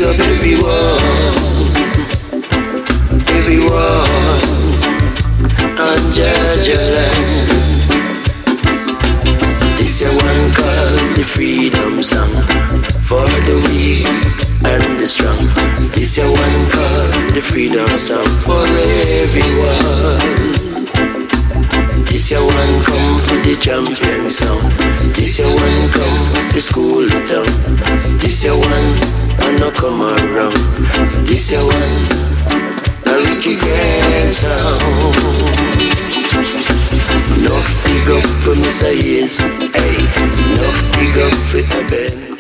up everyone on Georgia land. This a one called the freedom song for the weak and the strong. This a one called the freedom song for everyone. This a one come for the champion sound. This a one come for school town. This a one and no come around. This a one a Ricky Grant sound. Enough big up for Mr. Hayes, hey. Enough big up for the Ben.